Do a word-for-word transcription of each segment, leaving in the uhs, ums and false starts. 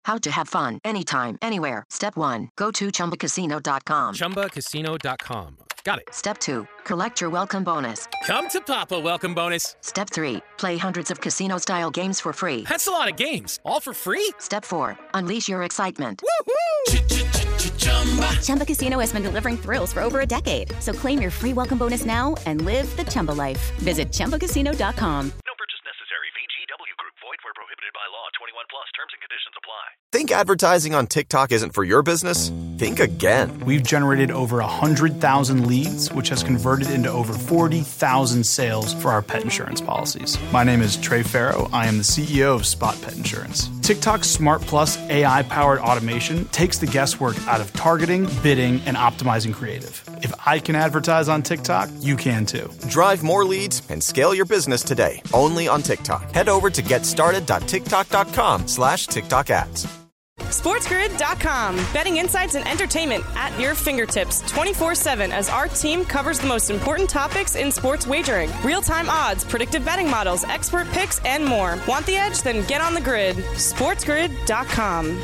How to have fun anytime, anywhere. Step one. Go to chumba casino dot com. chumba casino dot com. Got it. Step two. Collect your welcome bonus. Come to Papa welcome bonus. Step three. Play hundreds of casino-style games for free. That's a lot of games. All for free? Step four. Unleash your excitement. Woohoo! Chumba Casino has been delivering thrills for over a decade. So claim your free welcome bonus now and live the Chumba life. Visit chumba casino dot com. No purchase necessary. V G W Group. Void where prohibited by law. twenty-one plus. Terms and conditions apply. Think advertising on TikTok isn't for your business? Think again. We've generated over one hundred thousand leads, which has converted into over forty thousand sales for our pet insurance policies. My name is Trey Farrow. I am the C E O of Spot Pet Insurance. TikTok's Smart Plus A I-powered automation takes the guesswork out of targeting, bidding, and optimizing creative. If I can advertise on TikTok, you can too. Drive more leads and scale your business today, only on TikTok. Head over to getstarted.tiktok.com slash TikTok ads. SportsGrid dot com. Betting insights and entertainment at your fingertips twenty-four seven as our team covers the most important topics in sports wagering. Real-time odds, predictive betting models, expert picks, and more. Want the edge? Then get on the grid. SportsGrid dot com.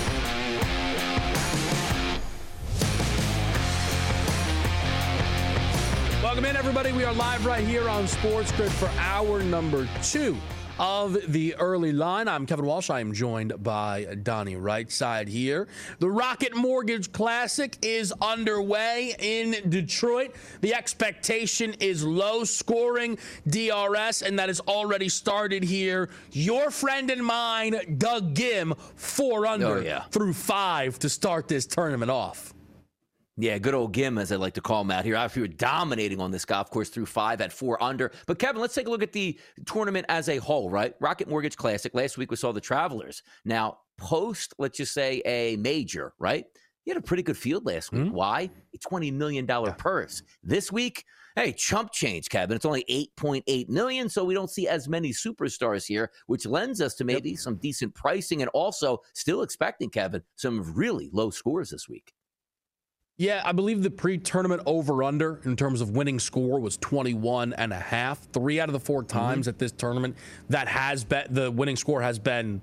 Welcome in, everybody. We are live right here on SportsGrid for hour number two of the early line. I'm Kevin Walsh. I am joined by Donnie Rightside here. The Rocket Mortgage Classic is underway in Detroit. The expectation is low scoring D R S, and that has already started here. Your friend and mine, Doug Gim, four under oh, yeah. through five to start this tournament off. Yeah, good old Gim, as I like to call him out here. After you were dominating on this golf course through five at four under. But, Kevin, let's take a look at the tournament as a whole, right? Rocket Mortgage Classic. Last week we saw the Travelers. Now, post, let's just say, a major, right? You had a pretty good field last week. Mm-hmm. Why? A twenty million dollars yeah. purse. This week, hey, chump change, Kevin. It's only eight point eight million dollars, so we don't see as many superstars here, which lends us to maybe yep. some decent pricing and also still expecting, Kevin, some really low scores this week. Yeah, I believe the pre-tournament over-under in terms of winning score was twenty-one and a half. Three out of the four times mm-hmm. at this tournament that has been the winning score has been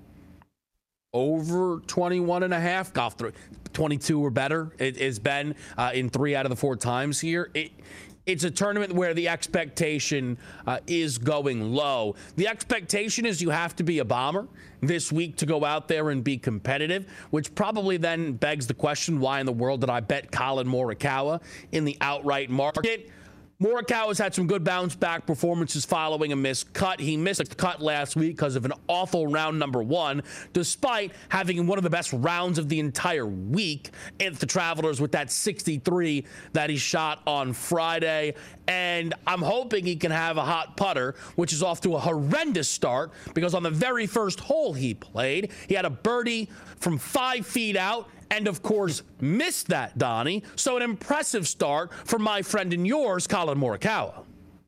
over twenty-one and a half. Golf through twenty-two or better. It has been uh, in three out of the four times here. It, It's a tournament where the expectation uh, is going low. The expectation is you have to be a bomber this week to go out there and be competitive, which probably then begs the question, why in the world did I bet Colin Morikawa in the outright market? Morikawa's had some good bounce-back performances following a missed cut. He missed a cut last week because of an awful round number one, despite having one of the best rounds of the entire week at the Travelers with that sixty-three that he shot on Friday. And I'm hoping he can have a hot putter, which is off to a horrendous start because on the very first hole he played, he had a birdie from five feet out, and, of course, missed that, Donnie. So an impressive start for my friend and yours, Colin Morikawa.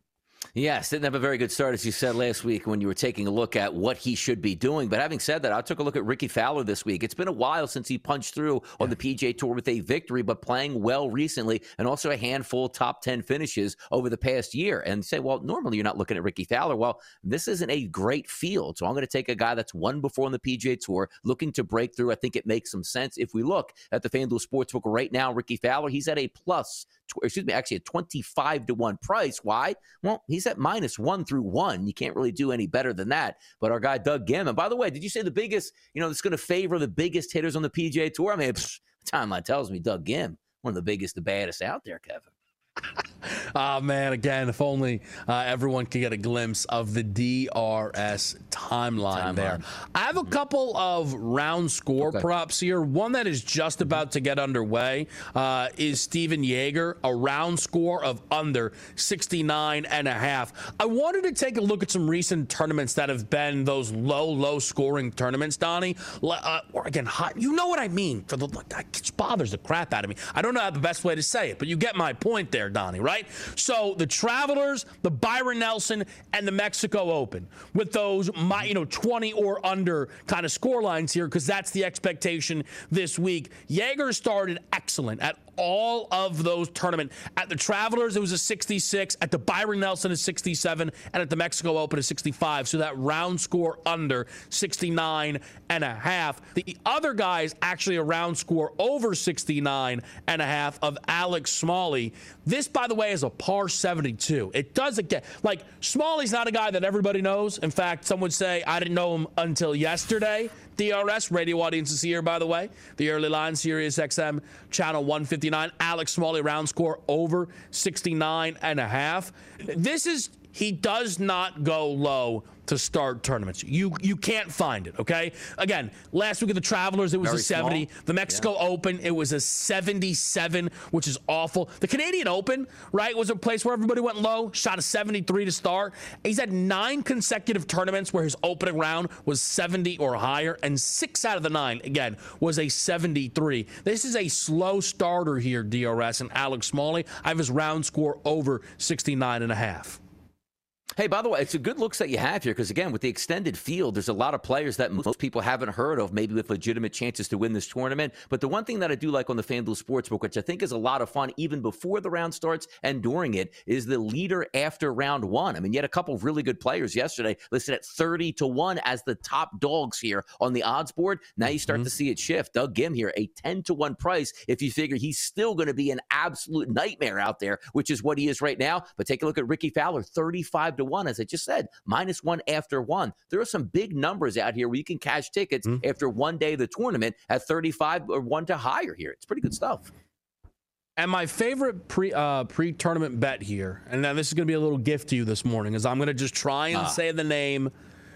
Yes, didn't have a very good start, as you said last week when you were taking a look at what he should be doing. But having said that, I took a look at Ricky Fowler this week. It's been a while since he punched through on the P G A Tour with a victory, but playing well recently and also a handful of top ten finishes over the past year. And say, well, normally you're not looking at Ricky Fowler. Well, this isn't a great field. So I'm going to take a guy that's won before on the P G A Tour, looking to break through. I think it makes some sense. If we look at the FanDuel Sportsbook right now, Ricky Fowler, he's at a plus, excuse me, actually a twenty-five to one price. Why? Well, he's at minus one through one. You can't really do any better than that. But our guy, Doug Gim, and by the way, did you say the biggest, you know, it's going to favor the biggest hitters on the P G A Tour? I mean, psh, timeline tells me Doug Gim, one of the biggest, the baddest out there, Kevin. Oh, man, again, if only uh, everyone could get a glimpse of the D R S timeline, timeline. there. I have a couple of round score okay. props here. One that is just about to get underway uh, is Steven Jaeger, a round score of under sixty-nine and a half. I wanted to take a look at some recent tournaments that have been those low, low scoring tournaments, Donnie. Uh, or again, hot. You know what I mean. For the, it bothers the crap out of me. I don't know how the best way to say it, but you get my point there, Donnie, right? So the Travelers, the Byron Nelson, and the Mexico Open with those, you know, twenty or under kind of score lines here, because that's the expectation this week. Jaeger started excellent at all of those tournaments. At the Travelers, it was a sixty-six. At the Byron Nelson, a sixty-seven. And at the Mexico Open, a sixty-five. So that round score under sixty-nine and a half. The other guys actually a round score over sixty-nine and a half of Alex Smalley. This, by the way, is a par seventy-two. It doesn't get, like, Smalley's not a guy that everybody knows. In fact, some would say I didn't know him until yesterday. D R S, radio audience is here, by the way. The early line, Sirius X M, channel one fifty-nine. Alex Smalley, round score over sixty-nine and a half. This is, he does not go low to start tournaments. You you can't find it, okay? Again, last week at the Travelers, it was Very a seventy. Small. The Mexico yeah. Open, it was a seventy-seven, which is awful. The Canadian Open, right, was a place where everybody went low, shot a seventy-three to start. He's had nine consecutive tournaments where his opening round was seventy or higher, and six out of the nine, again, was a seventy-three. This is a slow starter here, D R S, and Alex Smalley. I have his round score over sixty-nine and a half. Hey, by the way, it's a good looks that you have here because, again, with the extended field, there's a lot of players that most people haven't heard of, maybe with legitimate chances to win this tournament. But the one thing that I do like on the FanDuel Sportsbook, which I think is a lot of fun even before the round starts and during it, is the leader after round one. I mean, you had a couple of really good players yesterday listed at thirty to one as the top dogs here on the odds board. Now you start mm-hmm. to see it shift. Doug Gim here, a ten to one price if you figure he's still going to be an absolute nightmare out there, which is what he is right now. But take a look at Ricky Fowler, thirty-five to one, as I just said, minus one after one. There are some big numbers out here where you can cash tickets mm-hmm. after one day of the tournament at thirty-five or one to higher here. It's pretty good stuff. And my favorite pre uh, pre-tournament bet here, and now this is going to be a little gift to you this morning, is I'm going to just try and ah. say the name.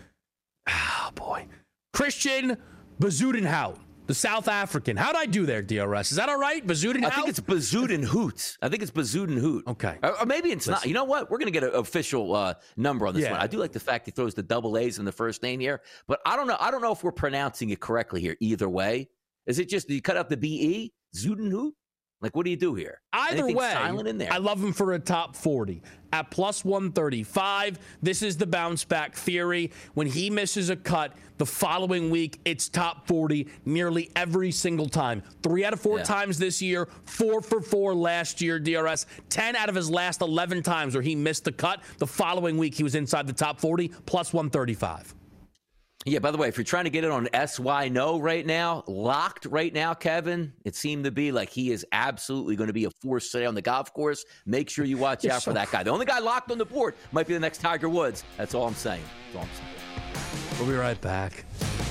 Oh, boy. Christian Bezuidenhout. The South African. How'd I do there, D R S? Is that all right? Bezuidenhout? I think it's Bezuidenhout. I think it's Bezuidenhout. Okay. Or, or maybe it's Listen. not. You know what? We're going to get an official uh, number on this yeah. one. I do like the fact he throws the double A's in the first name here, but I don't know. I don't know if we're pronouncing it correctly here either way. Is it just, do you cut out the B E? Zuidenhout? Like, what do you do here? Either Anything way, silent in there? I love him for a top forty. At plus one thirty-five, this is the bounce back theory. When he misses a cut, the following week, it's top forty nearly every single time. Three out of four yeah. times this year, four for four last year, D R S. ten out of his last eleven times where he missed the cut. The following week, he was inside the top forty, plus one thirty-five. Yeah, by the way, if you're trying to get it on S Y No right now, locked right now, Kevin, it seemed to be like he is absolutely going to be a force today on the golf course. Make sure you watch out so for that guy. The only guy locked on the board might be the next Tiger Woods. That's all I'm saying. That's all I'm saying. We'll be right back.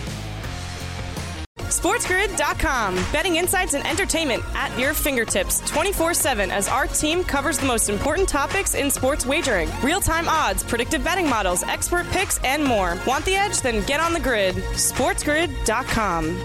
SportsGrid dot com. Betting insights and entertainment at your fingertips twenty-four seven as our team covers the most important topics in sports wagering. Real-time odds, predictive betting models, expert picks, and more. Want the edge? Then get on the grid. SportsGrid dot com.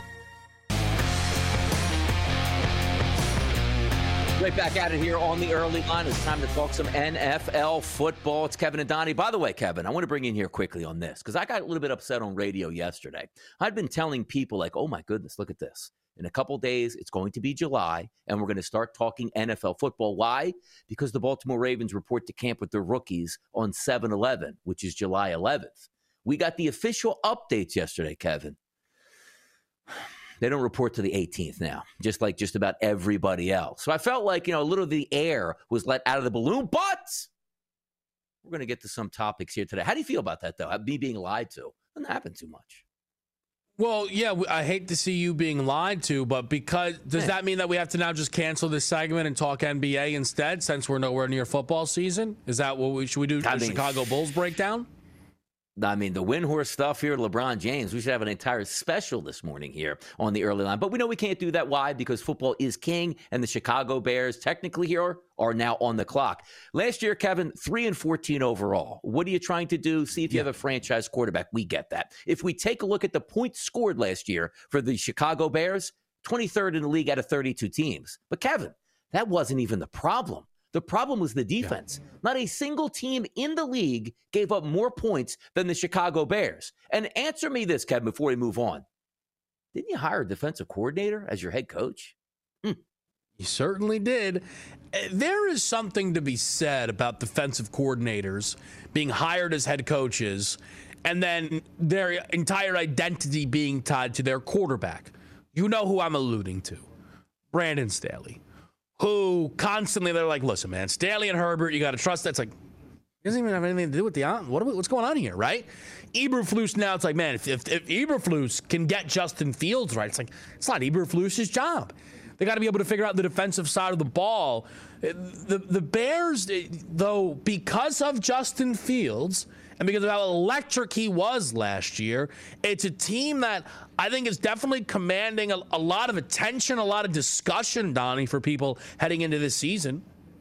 Right back at it here on the early line. It's time to talk some N F L football. It's Kevin and Donnie. By the way, Kevin, I want to bring you in here quickly on this because I got a little bit upset on radio yesterday. I'd been telling people like, oh my goodness, look at this. In a couple days, it's going to be July, and we're going to start talking N F L football. Why? Because the Baltimore Ravens report to camp with their rookies on seven eleven, which is July eleventh. We got the official updates yesterday, Kevin. They don't report to the eighteenth now, just like just about everybody else. So I felt like, you know, a little of the air was let out of the balloon, but we're going to get to some topics here today. How do you feel about that, though? Me being lied to? Doesn't happen too much. Well, yeah, I hate to see you being lied to, but because does yeah. that mean that we have to now just cancel this segment and talk N B A instead since we're nowhere near football season? Is that what we should we do? The Chicago Bulls breakdown? I mean, the Windhorse stuff here, LeBron James, we should have an entire special this morning here on the early line. But we know we can't do that. Why? Because football is king, and the Chicago Bears technically here are now on the clock. Last year, Kevin, three and fourteen overall. What are you trying to do? See if you yeah. have a franchise quarterback. We get that. If we take a look at the points scored last year for the Chicago Bears, twenty-third in the league out of thirty-two teams. But Kevin, that wasn't even the problem. The problem was the defense. Yeah. Not a single team in the league gave up more points than the Chicago Bears. And answer me this, Kevin, before we move on. Didn't you hire a defensive coordinator as your head coach? Hmm. He certainly did. There is something to be said about defensive coordinators being hired as head coaches and then their entire identity being tied to their quarterback. You know who I'm alluding to. Brandon Staley, who constantly, they're like, listen, man, Staley and Herbert, you got to trust that. It's like, it doesn't even have anything to do with the, what are we, what's going on here, right? Eberflus now, it's like, man, if, if, if Eberflus can get Justin Fields right, it's like, it's not Eberflus's job. They got to be able to figure out the defensive side of the ball. The the Bears, though, because of Justin Fields and because of how electric he was last year, it's a team that I think is definitely commanding a, a lot of attention, a lot of discussion, Donnie, for people heading into this season.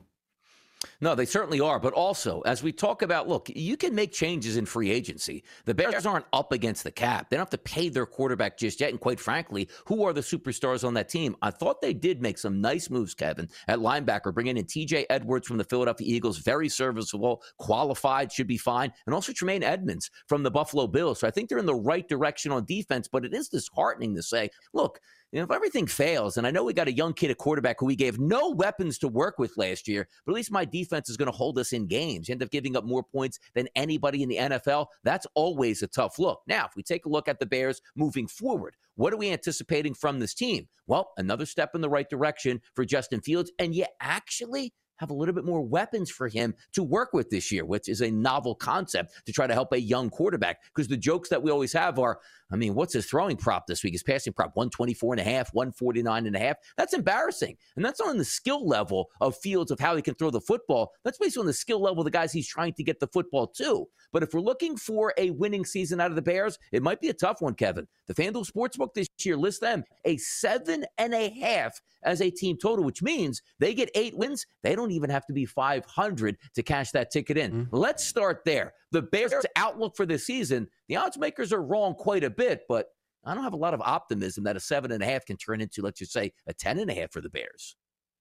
No, they certainly are. But also, as we talk about, look, you can make changes in free agency. The Bears aren't up against the cap. They don't have to pay their quarterback just yet. And quite frankly, who are the superstars on that team? I thought they did make some nice moves, Kevin, at linebacker, bringing in T J Edwards from the Philadelphia Eagles, very serviceable, qualified, should be fine, and also Tremaine Edmonds from the Buffalo Bills. So I think they're in the right direction on defense, but it is disheartening to say, look, you know, if everything fails, and I know we got a young kid at quarterback who we gave no weapons to work with last year, but at least my defense is going to hold us in games. You end up giving up more points than anybody in the N F L. That's always a tough look. Now, if we take a look at the Bears moving forward, what are we anticipating from this team? Well, another step in the right direction for Justin Fields, and you actually have a little bit more weapons for him to work with this year, which is a novel concept to try to help a young quarterback. Because the jokes that we always have are, I mean, what's his throwing prop this week? His passing prop, one twenty-four and a half, one forty-nine and a half. That's embarrassing. And that's not on the skill level of Fields of how he can throw the football. That's based on the skill level of the guys he's trying to get the football to. But if we're looking for a winning season out of the Bears, it might be a tough one, Kevin. The FanDuel Sportsbook this year lists them a seven and a half as a team total, which means they get eight wins. They don't even have to be five hundred to cash that ticket in. Mm-hmm. Let's start there. The Bears' outlook for this season, the odds makers are wrong quite a bit, but I don't have a lot of optimism that a seven and a half can turn into, let's just say, a ten and a half for the Bears.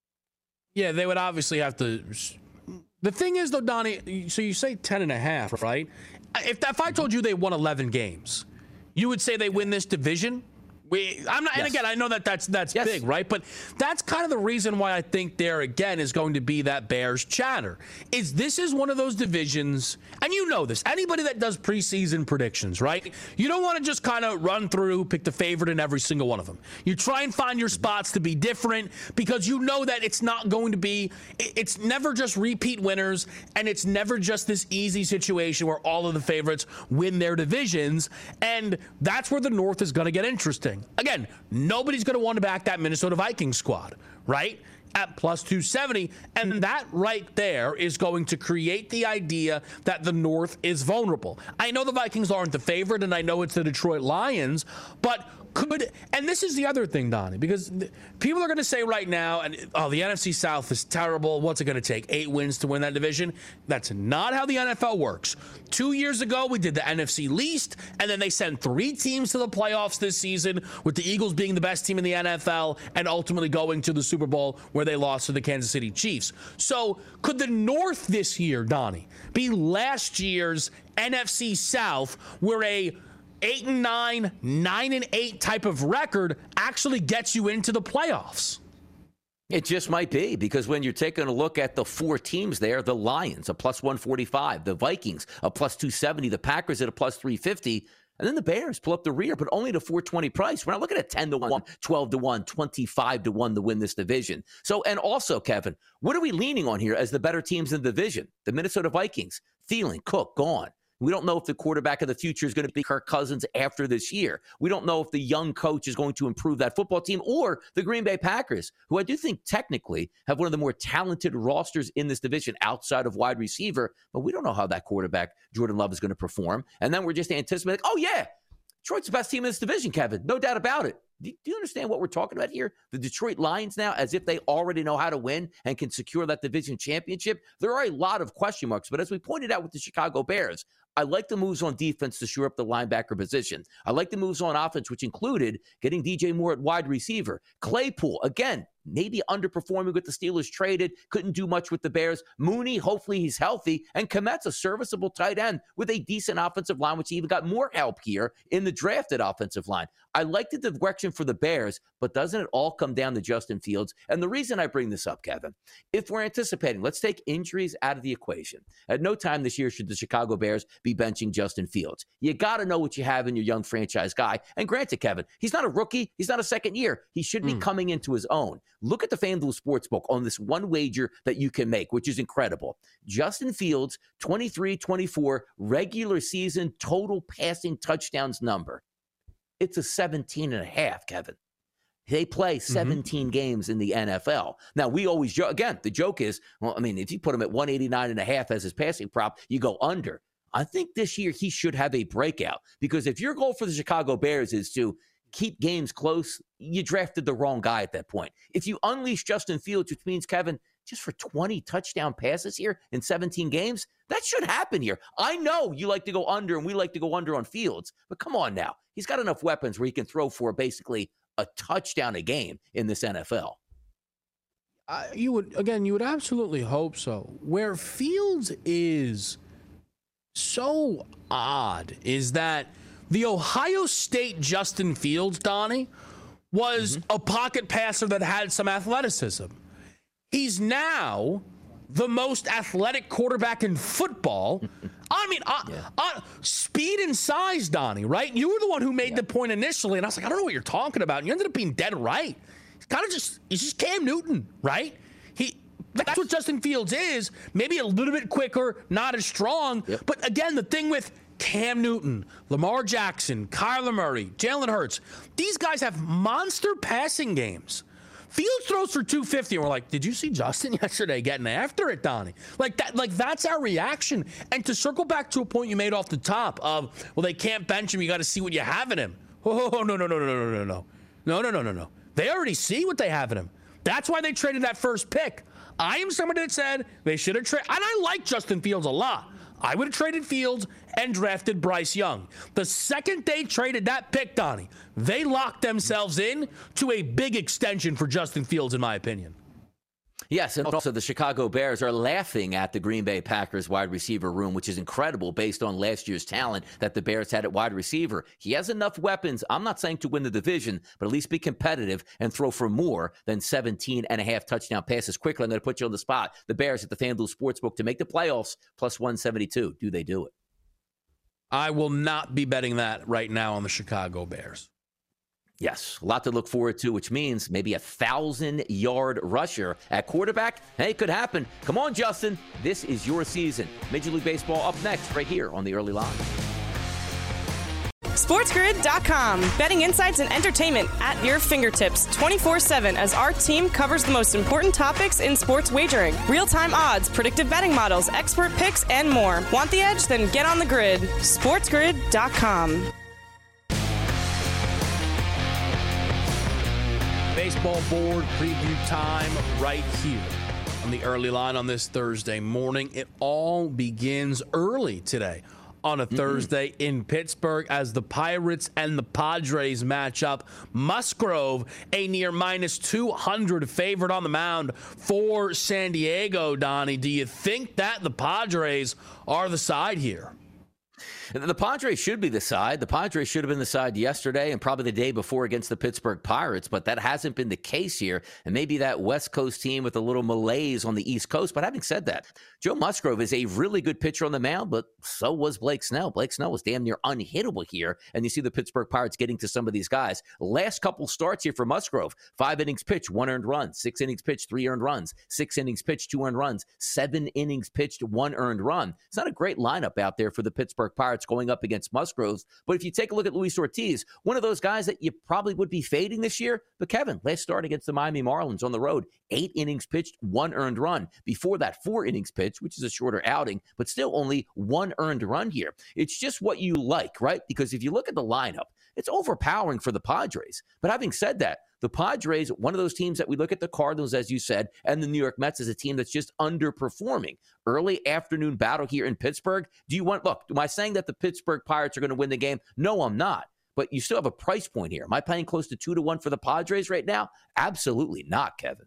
Yeah, they would obviously have to. The thing is, though, Donnie, so you say ten and a half, right? If, if I told you they won eleven games, you would say they win this division? We, I'm not, yes. And again, I know that that's that's yes. big, right? But that's kind of the reason why I think there again is going to be that Bears chatter. Is this is one of those divisions, and you know this. Anybody that does preseason predictions, right? You don't want to just kind of run through, pick the favorite in every single one of them. You try and find your spots to be different because you know that it's not going to be. It's never just repeat winners, and it's never just this easy situation where all of the favorites win their divisions, and that's where the North is going to get interesting. Again, nobody's going to want to back that Minnesota Vikings squad, right? At plus two seventy. And that right there is going to create the idea that the North is vulnerable. I know the Vikings aren't the favorite, and I know it's the Detroit Lions, but could, and this is the other thing, Donnie, because people are going to say right now, and oh, the N F C South is terrible. What's it going to take? Eight wins to win that division? That's not how the N F L works. Two years ago, we did the N F C least, and then they sent three teams to the playoffs this season, with the Eagles being the best team in the N F L and ultimately going to the Super Bowl where they lost to the Kansas City Chiefs. So could the North this year, Donnie, be last year's N F C South where a eight and nine, nine and eight type of record actually gets you into the playoffs? It just might be, because when you're taking a look at the four teams there, the Lions, a plus one forty-five, the Vikings, a plus two seventy, the Packers at a plus three fifty, and then the Bears pull up the rear, but only at a four twenty price. We're not looking at ten to one, twelve to one, twenty-five to one to win this division. So, and also, Kevin, what are we leaning on here as the better teams in the division? The Minnesota Vikings, Thielen, Cook, gone. We don't know if the quarterback of the future is going to be Kirk Cousins after this year. We don't know if the young coach is going to improve that football team, or the Green Bay Packers, who I do think technically have one of the more talented rosters in this division outside of wide receiver. But we don't know how that quarterback, Jordan Love, is going to perform. And then we're just anticipating, oh, yeah, Detroit's the best team in this division, Kevin. No doubt about it. Do you understand what we're talking about here? The Detroit Lions now, as if they already know how to win and can secure that division championship. There are a lot of question marks, but as we pointed out with the Chicago Bears, I like the moves on defense to shore up the linebacker position. I like the moves on offense, which included getting D J Moore at wide receiver. Claypool, again, maybe underperforming with the Steelers traded, couldn't do much with the Bears. Mooney, hopefully he's healthy, and Kmet's a serviceable tight end with a decent offensive line, which he even got more help here in the drafted offensive line. I like the direction for the Bears, but doesn't it all come down to Justin Fields? And the reason I bring this up, Kevin, if we're anticipating, let's take injuries out of the equation. At no time this year should the Chicago Bears be benching Justin Fields. You got to know what you have in your young franchise guy. And granted, Kevin, he's not a rookie. He's not a second year. He should be mm. coming into his own. Look at the FanDuel Sportsbook on this one wager that you can make, which is incredible. Justin Fields, twenty-three twenty-four, regular season total passing touchdowns number. It's a seventeen and a half, Kevin. They play seventeen mm-hmm. games in the N F L. Now, we always joke, again, the joke is, well, I mean, if you put him at one eighty-nine and a half as his passing prop, you go under. I think this year he should have a breakout, because if your goal for the Chicago Bears is to keep games close, you drafted the wrong guy at that point. If you unleash Justin Fields, which means, Kevin, just for twenty touchdown passes here in seventeen games, that should happen here. I know you like to go under, and we like to go under on Fields, but come on now. He's got enough weapons where he can throw for basically a touchdown a game in this N F L. Uh, you would, again, you would absolutely hope so. Where Fields is so odd is that the Ohio State Justin Fields, Donnie, was mm-hmm. a pocket passer that had some athleticism. He's now the most athletic quarterback in football. I mean, uh, yeah. uh, speed and size, Donnie, right? You were the one who made yeah. the point initially, and I was like, I don't know what you're talking about. And you ended up being dead right. He's kind of just, he's just Cam Newton, right? He That's, that's what Justin Fields is. Maybe a little bit quicker, not as strong. Yep. But again, the thing with Cam Newton, Lamar Jackson, Kyler Murray, Jalen Hurts, these guys have monster passing games. Fields throws for two fifty, and we're like, did you see Justin yesterday getting after it, Donnie? Like that, like that's our reaction. And to circle back to a point you made off the top of, well, they can't bench him. You got to see what you have in him. Oh, no, no, no, no, no, no, no, no. No, no, no, no, no. They already see what they have in him. That's why they traded that first pick. I am somebody that said they should have traded, and I like Justin Fields a lot. I would have traded Fields and drafted Bryce Young. The second they traded that pick, Donnie, they locked themselves in to a big extension for Justin Fields, in my opinion. Yes, and also the Chicago Bears are laughing at the Green Bay Packers wide receiver room, which is incredible based on last year's talent that the Bears had at wide receiver. He has enough weapons, I'm not saying to win the division, but at least be competitive and throw for more than seventeen and a half touchdown passes. Quickly, I'm going to put you on the spot. The Bears at the FanDuel Sportsbook to make the playoffs, plus one seventy-two. Do they do it? I will not be betting that right now on the Chicago Bears. Yes, a lot to look forward to, which means maybe a thousand-yard rusher at quarterback. Hey, it could happen. Come on, Justin. This is your season. Major League Baseball up next right here on the Early Line. SportsGrid dot com. Betting insights and entertainment at your fingertips twenty-four seven as our team covers the most important topics in sports wagering. Real-time odds, predictive betting models, expert picks, and more. Want the edge? Then get on the grid. SportsGrid dot com. Baseball board preview time right here on the Early Line on this Thursday morning. It all begins early today on a mm-hmm. Thursday in Pittsburgh as the Pirates and the Padres match up. Musgrove, a near minus two hundred favorite on the mound for San Diego, Donnie. Do you think that the Padres are the side here? The Padres should be the side. The Padres should have been the side yesterday and probably the day before against the Pittsburgh Pirates, but that hasn't been the case here. And maybe that West Coast team with a little malaise on the East Coast. But having said that, Joe Musgrove is a really good pitcher on the mound, but so was Blake Snell. Blake Snell was damn near unhittable here. And you see the Pittsburgh Pirates getting to some of these guys. Last couple starts here for Musgrove. Five innings pitched, one earned run. Six innings pitched, three earned runs. Six innings pitched, two earned runs. Seven innings pitched, one earned run. It's not a great lineup out there for the Pittsburgh Pirates going up against Musgrove. But if you take a look at Luis Ortiz, one of those guys that you probably would be fading this year. But Kevin, last start against the Miami Marlins on the road, eight innings pitched, one earned run. Before that, four innings pitched, which is a shorter outing, but still only one earned run here. It's just what you like, right? Because if you look at the lineup, it's overpowering for the Padres. But having said that, the Padres, one of those teams that we look at the Cardinals, as you said, and the New York Mets as a team that's just underperforming. Early afternoon battle here in Pittsburgh. Do you want, look, am I saying that the Pittsburgh Pirates are going to win the game? No, I'm not. but you still have a price point here. Am I paying close to two to one for the Padres right now? Absolutely not, Kevin.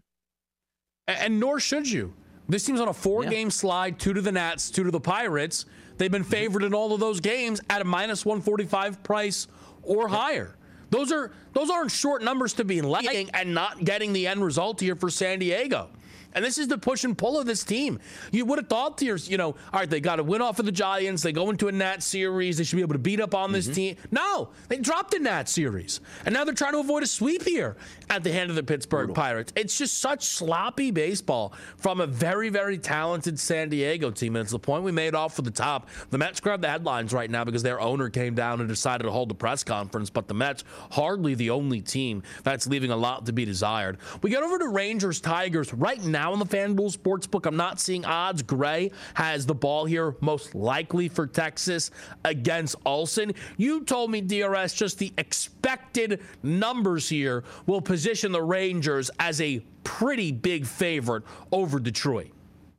And, and nor should you. This team's on a four-game yeah. slide, two to the Nats, two to the Pirates. They've been favored in all of those games at a minus one forty-five price or higher. Those are those aren't short numbers to be laying and not getting the end result here for San Diego. And this is the push and pull of this team. You would have thought to yourself, you know, all right, they got to win off of the Giants. They go into a Nat series. They should be able to beat up on this mm-hmm. team. No, they dropped the Nat series. And now they're trying to avoid a sweep here at the hand of the Pittsburgh Brutal. Pirates. It's just such sloppy baseball from a very, very talented San Diego team. And it's the point we made off of the top. The Mets grab the headlines right now because their owner came down and decided to hold the press conference. But the Mets, hardly the only team that's leaving a lot to be desired. We get over to Rangers, Tigers right now. On the FanDuel Sportsbook, I'm not seeing odds. Gray has the ball here, most likely for Texas against Olsen. You told me, D R S, just the expected numbers here will position the Rangers as a pretty big favorite over Detroit.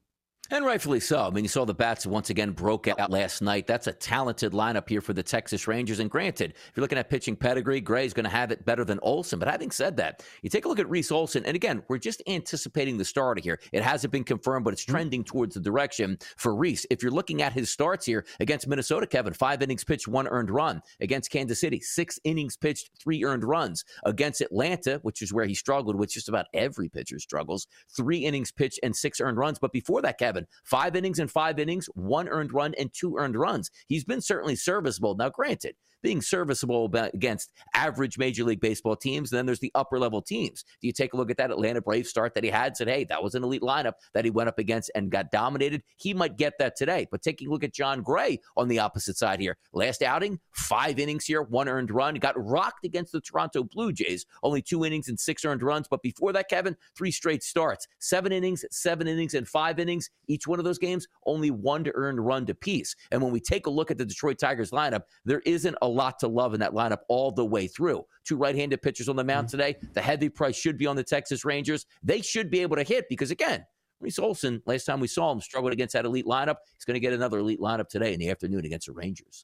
And rightfully so. I mean, you saw the bats once again broke out last night. That's a talented lineup here for the Texas Rangers. And granted, if you're looking at pitching pedigree, Gray's going to have it better than Olsen. But having said that, you take a look at Reese Olsen. And again, we're just anticipating the starter here. It hasn't been confirmed, but it's trending towards the direction for Reese. If you're looking at his starts here against Minnesota, Kevin, five innings pitched, one earned run. Against Kansas City, six innings pitched, three earned runs. Against Atlanta, which is where he struggled, which just about every pitcher struggles, three innings pitched and six earned runs. But before that, Kevin, Five innings and five innings, one earned run and two earned runs. He's been certainly serviceable. Now, granted, being serviceable against average Major League Baseball teams, and then there's the upper-level teams. Do you take a look at that Atlanta Braves start that he had, said, hey, that was an elite lineup that he went up against and got dominated? He might get that today. But taking a look at John Gray on the opposite side here. Last outing, five innings here, one earned run. He got rocked against the Toronto Blue Jays, only two innings and six earned runs. But before that, Kevin, three straight starts. Seven innings, seven innings, and five innings. Each one of those games, only one to earned run to piece. And when we take a look at the Detroit Tigers lineup, there isn't a lot to love in that lineup all the way through. Two right-handed pitchers on the mound today. The heavy price should be on the Texas Rangers. They should be able to hit because, again, Reese Olsen, last time we saw him, struggled against that elite lineup. He's going to get another elite lineup today in the afternoon against the Rangers.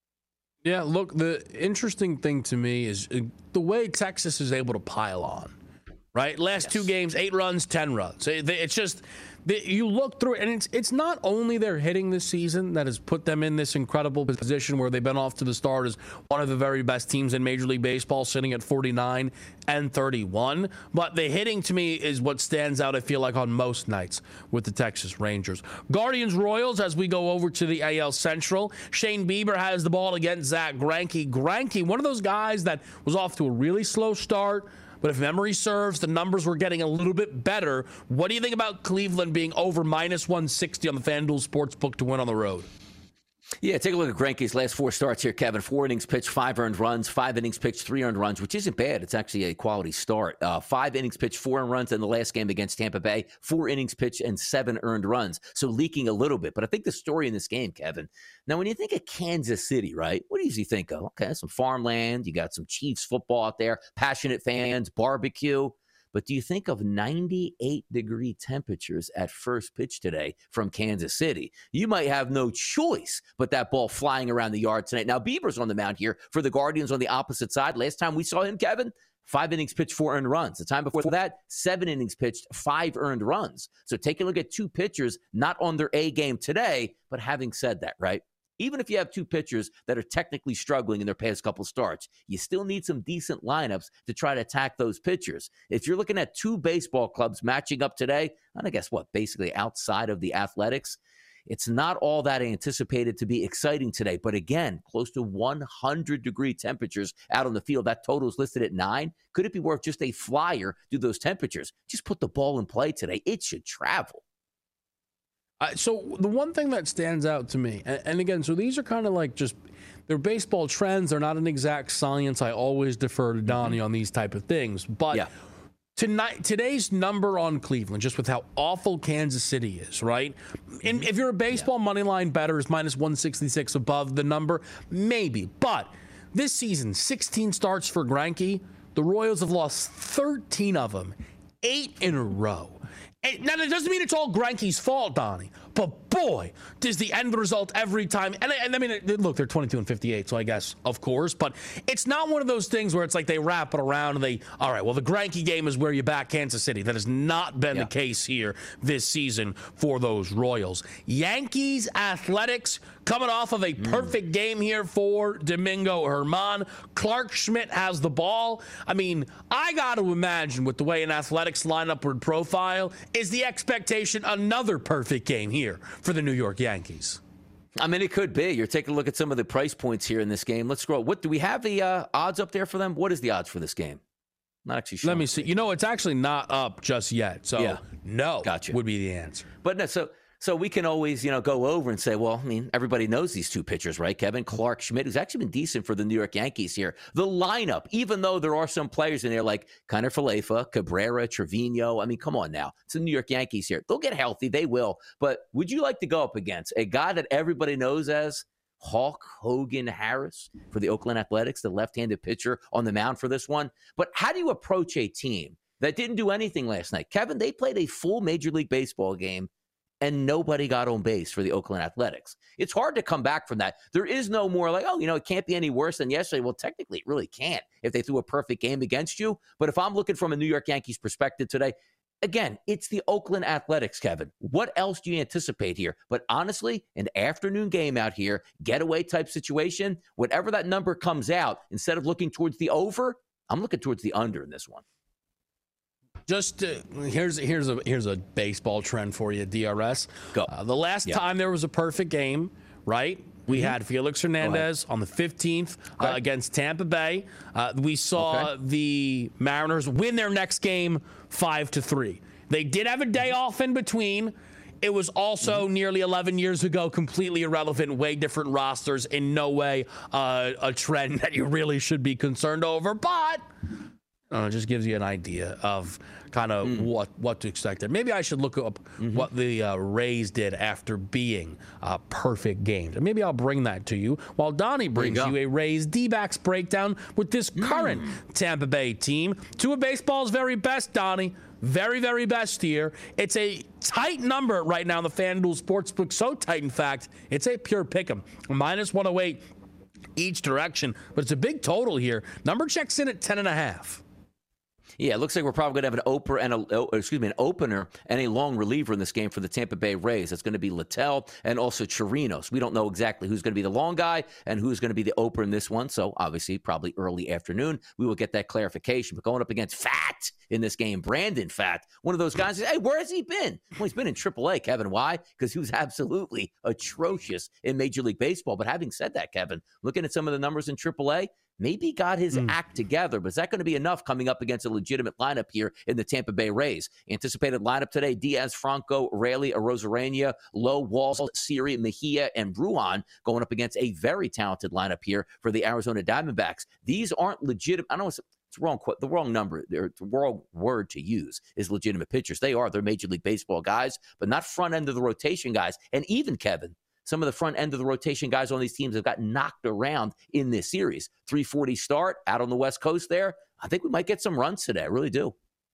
Yeah, look, the interesting thing to me is the way Texas is able to pile on, right? Last yes. two games, eight runs, ten runs. It's just... You look through it, and it's it's not only their hitting this season that has put them in this incredible position where they've been off to the start as one of the very best teams in Major League Baseball, sitting at forty-nine and thirty-one. But the hitting, to me, is what stands out, I feel like, on most nights with the Texas Rangers. Guardians Royals, as we go over to the A L Central. Shane Bieber has the ball against Zach Greinke. Greinke, one of those guys that was off to a really slow start. But if memory serves, the numbers were getting a little bit better. What do you think about Cleveland being over minus one sixty on the FanDuel Sportsbook to win on the road? Yeah, take a look at Greinke's last four starts here, Kevin. Four innings pitched, five earned runs. Five innings pitched, three earned runs, which isn't bad. It's actually a quality start. Uh, five innings pitched, four earned runs in the last game against Tampa Bay. Four innings pitched and seven earned runs. So leaking a little bit. But I think the story in this game, Kevin, now when you think of Kansas City, right, what do you usually think of? Okay, some farmland. You got some Chiefs football out there, passionate fans, barbecue. But do you think of ninety-eight degree temperatures at first pitch today from Kansas City? You might have no choice but that ball flying around the yard tonight. Now, Bieber's on the mound here for the Guardians on the opposite side. Last time we saw him, Kevin, five innings pitched, four earned runs. The time before that, seven innings pitched, five earned runs. So take a look at two pitchers not on their A game today. But having said that, right? Even if you have two pitchers that are technically struggling in their past couple starts, you still need some decent lineups to try to attack those pitchers. If you're looking at two baseball clubs matching up today, and I guess what, basically outside of the Athletics, it's not all that anticipated to be exciting today. But again, close to one hundred degree temperatures out on the field. That total is listed at nine. Could it be worth just a flyer due to those temperatures? Just put the ball in play today. It should travel. Uh, so the one thing that stands out to me, and, and again, so these are kind of like just, they're baseball trends. They're not an exact science. I always defer to Donnie mm-hmm. on these type of things. But yeah. tonight, today's number on Cleveland, just with how awful Kansas City is, right? And if you're a baseball yeah. money line bettor, is minus one sixty-six above the number? Maybe. But this season, sixteen starts for Greinke. The Royals have lost thirteen of them, eight in a row. And now, that doesn't mean it's all Greinke's fault, Donnie. But boy, does the end result every time. And, and I mean, look, they're twenty-two and fifty-eight, so I guess, of course. But it's not one of those things where it's like they wrap it around and they, all right, well, the Greinke game is where you back Kansas City. That has not been yeah. the case here this season for those Royals. Yankees Athletics coming off of a perfect mm. game here for Domingo Germán. Clark Schmidt has the ball. I mean, I got to imagine with the way an Athletics lineup would profile, is the expectation another perfect game here for the New York Yankees? I mean, it could be. You're taking a look at some of the price points here in this game. Let's scroll. What do we have the uh, odds up there for them? What is the odds for this game? Not actually sure. Let me see. You know, it's actually not up just yet. So yeah. no gotcha. would be the answer. But no, so so we can always, you know, go over and say, well, I mean, everybody knows these two pitchers, right, Kevin? Clark Schmidt, who's actually been decent for the New York Yankees here. The lineup, even though there are some players in there like Kiner Falefa, Cabrera, Trevino. I mean, come on now. It's the New York Yankees here. They'll get healthy. They will. But would you like to go up against a guy that everybody knows as Hawk Hogan Harris for the Oakland Athletics, the left-handed pitcher on the mound for this one? But how do you approach a team that didn't do anything last night? Kevin, they played a full Major League Baseball game and nobody got on base for the Oakland Athletics. It's hard to come back from that. There is no more like, oh, you know, it can't be any worse than yesterday. Well, technically, it really can't if they threw a perfect game against you. But if I'm looking from a New York Yankees perspective today, again, it's the Oakland Athletics, Kevin. What else do you anticipate here? But honestly, an afternoon game out here, getaway type situation, whatever that number comes out, instead of looking towards the over, I'm looking towards the under in this one. Just uh, here's here's a here's a baseball trend for you, D R S. Go. Uh, the last yeah. time there was a perfect game, right? We mm-hmm. had Felix Hernandez on the fifteenth okay. uh, against Tampa Bay. Uh, we saw okay. the Mariners win their next game five to three. They did have a day off in between. It was also mm-hmm. nearly eleven years ago, completely irrelevant, way different rosters, in no way uh, a trend that you really should be concerned over. But Uh, it just gives you an idea of kind of mm. what, what to expect there. Maybe I should look up mm-hmm. what the uh, Rays did after being uh, perfect games. And maybe I'll bring that to you while Donnie brings you, you a Rays D-backs breakdown with this mm. current Tampa Bay team. Two of baseball's very best, Donnie. Very, very best here. It's a tight number right now in the FanDuel Sportsbook. So tight, in fact, it's a pure pick 'em. minus one oh eight each direction. But it's a big total here. Number checks in at ten and a half. Yeah, it looks like we're probably going to have an opener and a oh, excuse me, an opener and a long reliever in this game for the Tampa Bay Rays. It's going to be Littell and also Chirinos. We don't know exactly who's going to be the long guy and who's going to be the opener in this one. So obviously, probably early afternoon, we will get that clarification. But going up against Fat in this game, Brandon Fat, one of those guys. Hey, where has he been? Well, he's been in triple A, Kevin. Why? Because he was absolutely atrocious in Major League Baseball. But having said that, Kevin, looking at some of the numbers in triple A. Maybe got his mm. act together, but is that going to be enough coming up against a legitimate lineup here in the Tampa Bay Rays? Anticipated lineup today, Diaz, Franco, Raley, Arozarena, Lowe, Walls, Siri, Mejia, and Bruhan going up against a very talented lineup here for the Arizona Diamondbacks. These aren't legitimate. I don't know. It's the wrong, the wrong number, the wrong word to use is legitimate pitchers. They are. They're Major League Baseball guys, but not front end of the rotation guys. And even, Kevin, some of the front end of the rotation guys on these teams have got knocked around in this series. three forty start out on the West Coast there. I think we might get some runs today. I really do.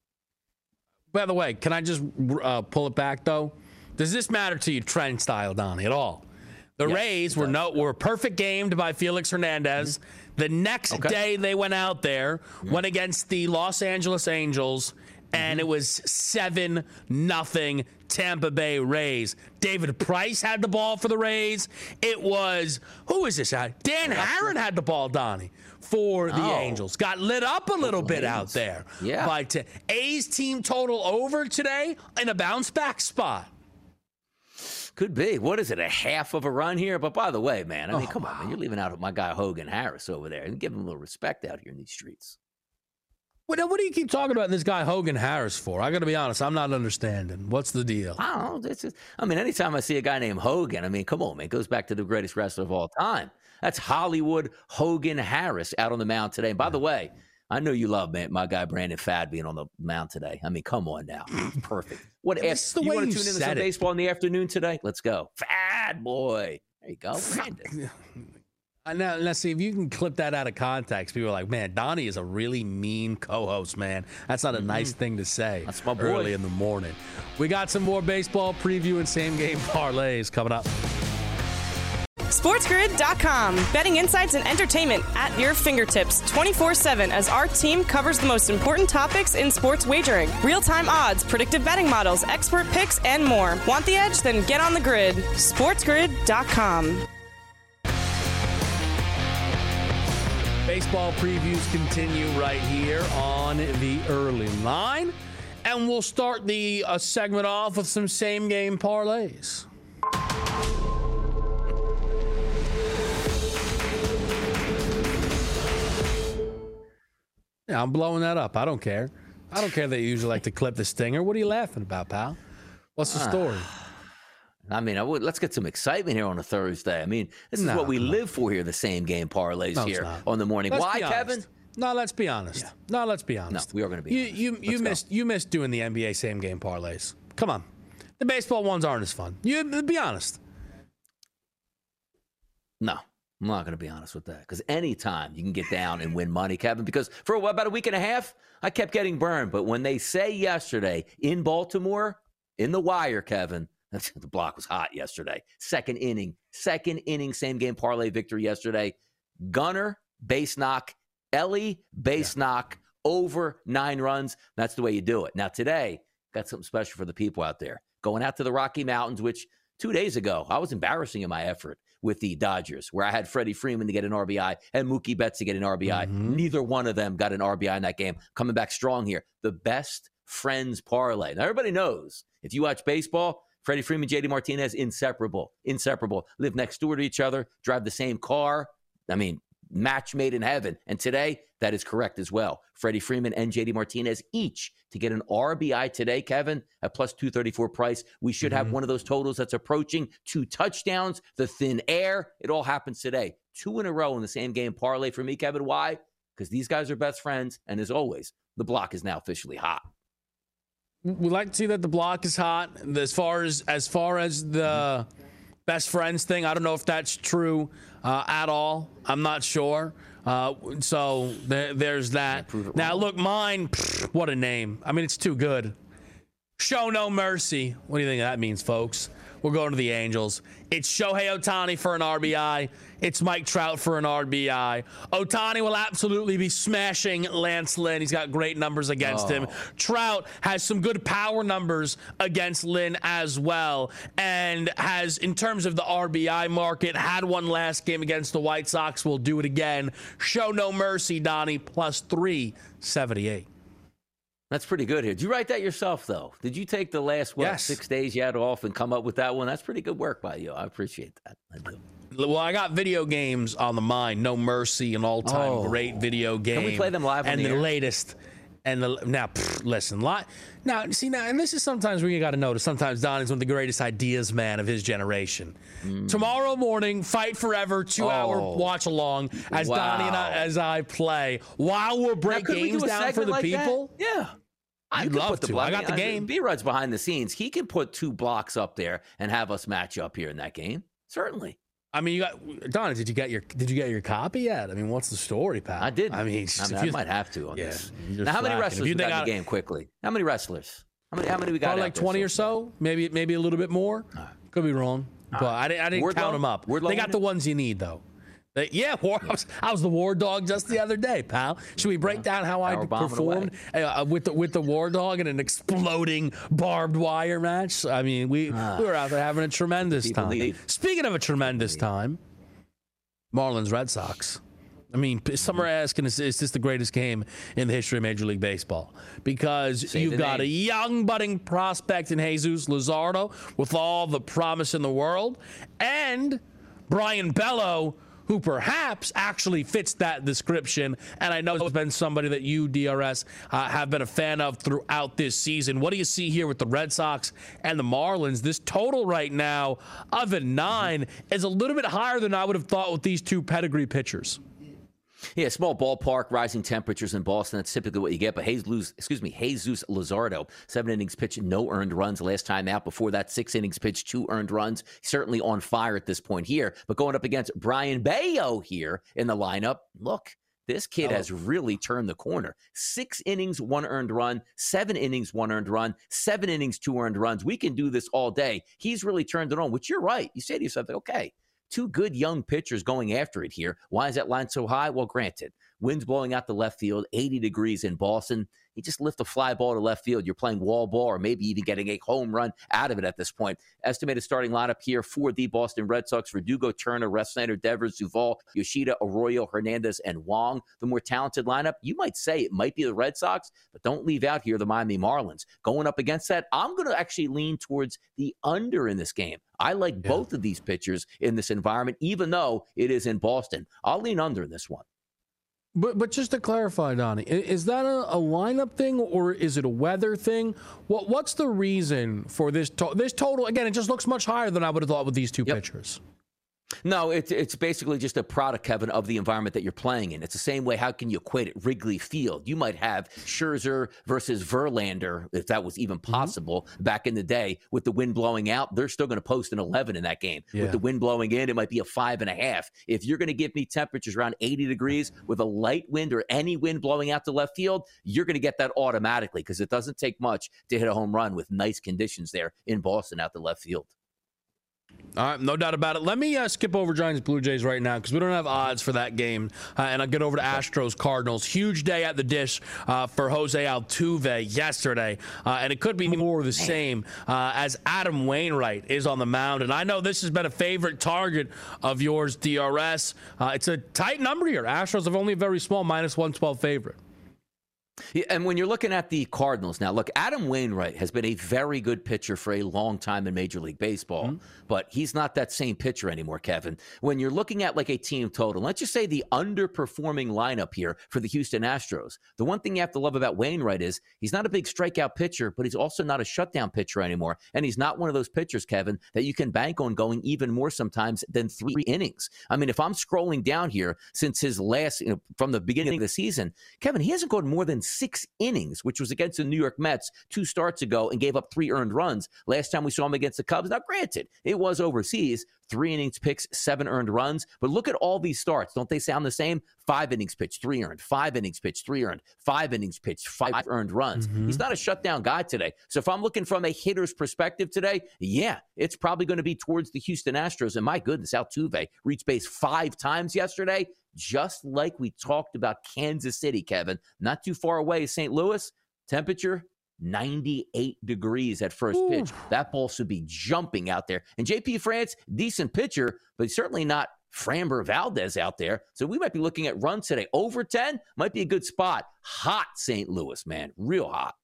By the way, can I just uh, pull it back, though? Does this matter to you, trend style, Donnie, at all? The yes, Rays were no, were perfect gamed by Felix Hernandez. Mm-hmm. The next okay. day they went out there, mm-hmm. went against the Los Angeles Angels, and it was seven nothing Tampa Bay Rays. David Price had the ball for the Rays. It was, who is this? Dan Harron had the ball, Donnie, for the oh. Angels. Got lit up a little bit out there. Yeah. But uh, A's team total over today in a bounce back spot. Could be. What is it, a half of a run here? But by the way, man, I mean, oh, come on, man. You're leaving out my guy Hogan Harris over there and give him a little respect out here in these streets. What, what do you keep talking about this guy Hogan Harris for? I got to be honest, I'm not understanding. What's the deal? I don't know. It's just, I mean, anytime I see a guy named Hogan, I mean, come on, man. It goes back to the greatest wrestler of all time. That's Hollywood Hogan Harris out on the mound today. And by the way, I know you love man, my guy Brandon Fad being on the mound today. I mean, come on now. Perfect. What if the you way want to you tune into said some it. baseball in the afternoon today? Let's go. Fad boy. There you go, Brandon. Uh, now, let's see if you can clip that out of context. People are like, man, Donnie is a really mean co-host, man. That's not a mm-hmm. nice thing to say. That's my boy. Early in the morning. We got some more baseball preview and same-game parlays coming up. SportsGrid dot com. Betting insights and entertainment at your fingertips twenty-four seven as our team covers the most important topics in sports wagering. Real-time odds, predictive betting models, expert picks, and more. Want the edge? Then get on the grid. SportsGrid dot com. Baseball previews continue right here on the early line. And we'll start the uh, segment off with some same-game parlays. Yeah, I'm blowing that up. I don't care. I don't care that you usually like to clip the stinger. What are you laughing about, pal? What's the story? Uh, I mean, I would, let's get some excitement here on a Thursday. I mean, this is no, what we no. live for here, the same game parlays no, here on the morning. Let's Why, Kevin? No, let's be honest. Yeah. No, let's be honest. No, we are going to be you, honest. You, you, missed, you missed doing the N B A same game parlays. Come on. The baseball ones aren't as fun. You Be honest. No. I'm not going to be honest with that because anytime you can get down and win money, Kevin, because for about a week and a half, I kept getting burned. But when they say yesterday in Baltimore, in the wire, Kevin, the block was hot yesterday. Second inning, second inning, same game parlay victory yesterday. Gunner, base knock. Ellie, base yeah. knock, over nine runs. That's the way you do it. Now today, got something special for the people out there. Going out to the Rocky Mountains, which two days ago, I was embarrassing in my effort with the Dodgers, where I had Freddie Freeman to get an R B I and Mookie Betts to get an R B I. Mm-hmm. Neither one of them got an R B I in that game. Coming back strong here. The best friends parlay. Now, everybody knows if you watch baseball, Freddie Freeman, J D Martinez, inseparable. Inseparable. Live next door to each other, drive the same car. I mean, match made in heaven. And today, that is correct as well. Freddie Freeman and J D Martinez each to get an R B I today, Kevin, at plus two thirty-four price. We should mm-hmm. have one of those totals that's approaching two touchdowns, the thin air. It all happens today. Two in a row in the same game parlay for me, Kevin. Why? Because these guys are best friends. And as always, the block is now officially hot. We like to see that the block is hot. As far as as far as the best friends thing, I don't know if that's true uh, at all. I'm not sure. Uh, so there, there's that. Now, look, mine, pfft, what a name. I mean, it's too good. Show no mercy. What do you think that means, folks? We're going to the Angels. It's Shohei Ohtani for an R B I. It's Mike Trout for an R B I. Ohtani will absolutely be smashing Lance Lynn. He's got great numbers against oh. him. Trout has some good power numbers against Lynn as well. And has, in terms of the R B I market, had one last game against the White Sox. We'll do it again. Show no mercy, Donnie, plus three seventy-eight. That's pretty good here. Did you write that yourself, though? Did you take the last, what, yes. six days you had off and come up with that one? That's pretty good work by you. I appreciate that. I do. Well, I got video games on the mind. No Mercy, an all-time oh. great video game. Can we play them live on and the, the air? latest. And the now, pff, listen, li- now, see, now, and this is sometimes where you got to notice, sometimes Donnie's one of the greatest ideas man of his generation. Mm. Tomorrow morning, Fight Forever, two-hour oh. watch-along as wow. Donnie and I, as I play, while we'll break now, games we down for the like people. That? Yeah. I'd love to. I got the game. B-Rud's behind the scenes. He can put two blocks up there and have us match up here in that game. Certainly. I mean, you got Donna. Did you get your Did you get your copy yet? I mean, what's the story, pal? I did. I mean, I, mean, I might have to on yeah, this. Now, how many wrestlers we got in the game? Quickly, how many wrestlers? How many? How many we got? Probably like twenty or so. Maybe maybe a little bit more. Right. Could be wrong, All but right. I didn't. I didn't count them up. They got the ones you need though. They, yeah, war, yeah. I, was, I was the war dog just the other day, pal. Should we break down how I performed uh, with the with the war dog in an exploding barbed wire match? I mean, we, ah. we were out there having a tremendous People time. Leave. Speaking of a tremendous time, Marlins Red Sox. I mean, some are asking, is, is this the greatest game in the history of Major League Baseball? Because Say you've got name. a young budding prospect in Jesus Luzardo with all the promise in the world, and Brian Bello, who perhaps actually fits that description. And I know it's been somebody that you, D R S, uh, have been a fan of throughout this season. What do you see here with the Red Sox and the Marlins? This total right now of a nine is a little bit higher than I would have thought with these two pedigree pitchers. Yeah, small ballpark, rising temperatures in Boston. That's typically what you get. But Jesus, excuse me, Jesus Luzardo, seven innings pitched, no earned runs last time out. Before that, six innings pitched, two earned runs. Certainly on fire at this point here. But going up against Brian Bayo here in the lineup, look, this kid oh. has really turned the corner. Six innings, one earned run, seven innings, one earned run, seven innings, two earned runs. We can do this all day. He's really turned it on, which you're right. You say to yourself, okay, two good young pitchers going after it here. Why is that line so high? Well, granted, wind's blowing out the left field, eighty degrees in Boston. You just lift a fly ball to left field. You're playing wall ball or maybe even getting a home run out of it at this point. Estimated starting lineup here for the Boston Red Sox: Verdugo, Turner, Refsnyder, Devers, Duvall, Yoshida, Arroyo, Hernandez, and Wong. The more talented lineup, you might say it might be the Red Sox, but don't leave out here the Miami Marlins. Going up against that, I'm going to actually lean towards the under in this game. I like yeah. both of these pitchers in this environment, even though it is in Boston. I'll lean under in this one. But but just to clarify, Donnie, is that a, a lineup thing or is it a weather thing? What what's the reason for this to- this total? Again, it just looks much higher than I would have thought with these two yep. pitchers. No, it's it's basically just a product, Kevin, of the environment that you're playing in. It's the same way. How can you equate it? Wrigley Field. You might have Scherzer versus Verlander, if that was even possible mm-hmm. back in the day. With the wind blowing out, they're still going to post an eleven in that game. Yeah. With the wind blowing in, it might be a five and a half. If you're going to give me temperatures around eighty degrees with a light wind or any wind blowing out to left field, you're going to get that automatically because it doesn't take much to hit a home run with nice conditions there in Boston out the left field. All right, no doubt about it. Let me uh, skip over Giants Blue Jays right now because we don't have odds for that game. Uh, and I'll get over to Astros Cardinals. Huge day at the dish uh, for Jose Altuve yesterday. Uh, and it could be more of the same uh, as Adam Wainwright is on the mound. And I know this has been a favorite target of yours, D R S. Uh, it's a tight number here. Astros have only a very small minus one twelve favorite. Yeah, and when you're looking at the Cardinals now, look, Adam Wainwright has been a very good pitcher for a long time in Major League Baseball, mm-hmm. but he's not that same pitcher anymore, Kevin. When you're looking at like a team total, let's just say the underperforming lineup here for the Houston Astros, the one thing you have to love about Wainwright is he's not a big strikeout pitcher, but he's also not a shutdown pitcher anymore, and he's not one of those pitchers, Kevin, that you can bank on going even more sometimes than three innings. I mean, if I'm scrolling down here since his last, you know, from the beginning of the season, Kevin, he hasn't gone more than six innings, which was against the New York Mets two starts ago and gave up three earned runs. Last time we saw him against the Cubs, now granted, it was overseas, three innings pitched, seven earned runs. But look at all these starts. Don't they sound the same? Five innings pitched, three earned, five innings pitched, three earned, five innings pitched, five earned runs. Mm-hmm. He's not a shutdown guy today. So if I'm looking from a hitter's perspective today, yeah, it's probably going to be towards the Houston Astros. And my goodness, Altuve reached base five times yesterday. Just like we talked about Kansas City, Kevin. Not too far away is Saint Louis. Temperature, ninety-eight degrees at first Ooh. pitch. That ball should be jumping out there. And J P France, decent pitcher, but certainly not Framber Valdez out there. So we might be looking at runs today. Over ten might be a good spot. Hot Saint Louis, man. Real hot.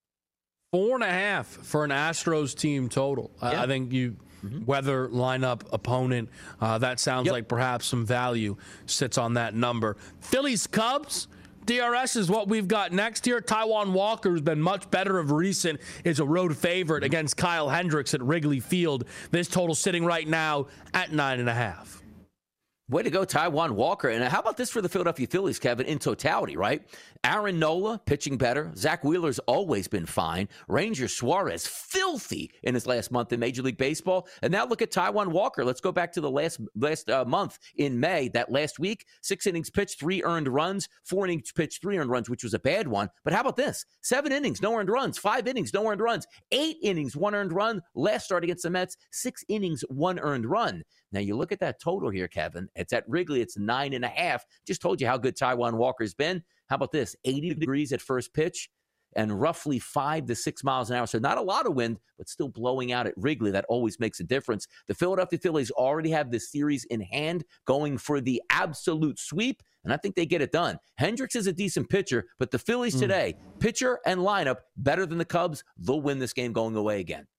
Four and a half for an Astros team total. Yeah. I think you... Mm-hmm. Weather, lineup, opponent, uh, that sounds yep. like perhaps some value sits on that number. Phillies, Cubs, D R S is what we've got next here. Taijuan Walker has been much better of recent, is a road favorite against Kyle Hendricks at Wrigley Field. This total sitting right now at nine and a half. Way to go, Taijuan Walker. And how about this for the Philadelphia Phillies, Kevin, in totality, right? Aaron Nola, pitching better. Zach Wheeler's always been fine. Ranger Suarez, filthy in his last month in Major League Baseball. And now look at Taijuan Walker. Let's go back to the last last uh, month in May, that last week. Six innings pitched, three earned runs. Four innings pitched, three earned runs, which was a bad one. But how about this? Seven innings, no earned runs. Five innings, no earned runs. Eight innings, one earned run. Last start against the Mets, six innings, one earned run. Now, you look at that total here, Kevin. It's at Wrigley. It's nine and a half. Just told you how good Taijuan Walker's been. How about this? eighty degrees at first pitch and roughly five to six miles an hour. So not a lot of wind, but still blowing out at Wrigley. That always makes a difference. The Philadelphia Phillies already have this series in hand, going for the absolute sweep, and I think they get it done. Hendricks is a decent pitcher, but the Phillies mm. today, pitcher and lineup, better than the Cubs. They'll win this game going away again.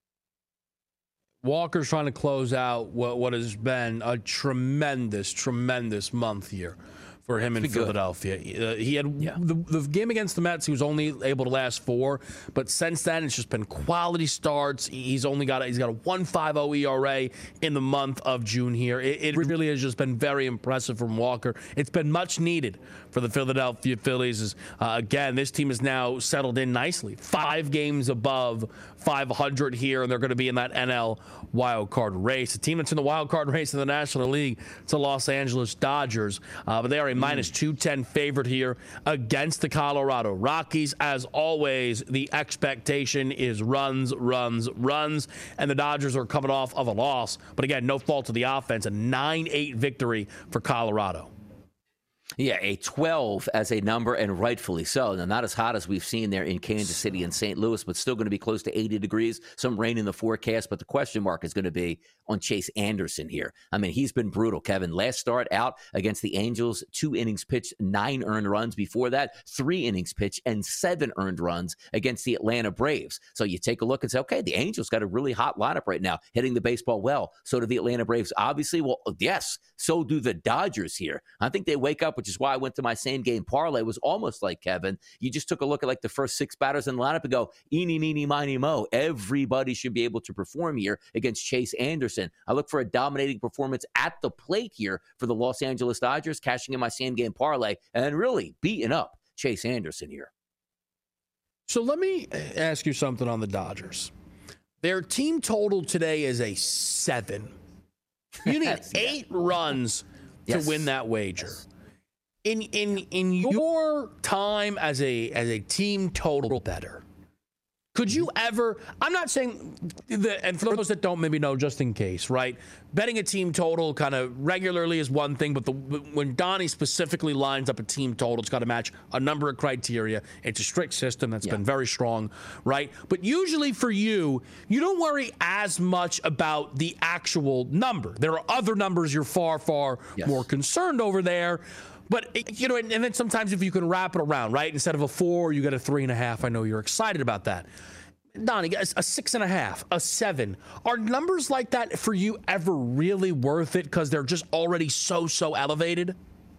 Walker's trying to close out what, what has been a tremendous, tremendous month here for him in Philadelphia. Uh, he had yeah. the, the game against the Mets. He was only able to last four, but since then it's just been quality starts. He's only got a, he's got a one point five oh E R A in the month of June here. It, it really has just been very impressive from Walker. It's been much needed for the Philadelphia Phillies. Uh, again, this team is now settled in nicely. Five games above five hundred here, and they're going to be in that N L wild card race. The team that's in the wild card race in the National League, it's the Los Angeles Dodgers, uh, but they are a minus two ten favorite here against the Colorado Rockies. As always, the expectation is runs, runs, runs, and the Dodgers are coming off of a loss. But again, no fault of the offense. A nine eight victory for Colorado. Yeah, a twelve as a number, and rightfully so. Now, not as hot as we've seen there in Kansas City and Saint Louis, but still going to be close to eighty degrees. Some rain in the forecast, but the question mark is going to be on Chase Anderson here. I mean, he's been brutal, Kevin. Last start out against the Angels, two innings pitched, nine earned runs. Before that, three innings pitched and seven earned runs against the Atlanta Braves. So you take a look and say, okay, the Angels got a really hot lineup right now, hitting the baseball well. So do the Atlanta Braves. Obviously, well, yes, so do the Dodgers here. I think they wake up, which is why I went to my same game parlay. It was almost like, Kevin, you just took a look at like the first six batters in the lineup and go, eeny, meeny, miny, mo. Everybody should be able to perform here against Chase Anderson. I look for a dominating performance at the plate here for the Los Angeles Dodgers, cashing in my same game parlay and really beating up Chase Anderson here. So let me ask you something on the Dodgers. Their team total today is a seven. You need eight runs to yes. win that wager. Yes. In in in your time as a as a team total bettor, could you ever, I'm not saying that, and for those that don't maybe know, just in case, right? Betting a team total kind of regularly is one thing, but the when Donnie specifically lines up a team total, it's got to match a number of criteria. It's a strict system that's yeah. been very strong, right? But usually for you, you don't worry as much about the actual number. There are other numbers you're far, far yes. more concerned over there. But, you know, and, and then sometimes if you can wrap it around, right? Instead of a four, you get a three and a half. I know you're excited about that. Donnie, a six and a half, a seven. Are numbers like that for you ever really worth it because they're just already so, so elevated?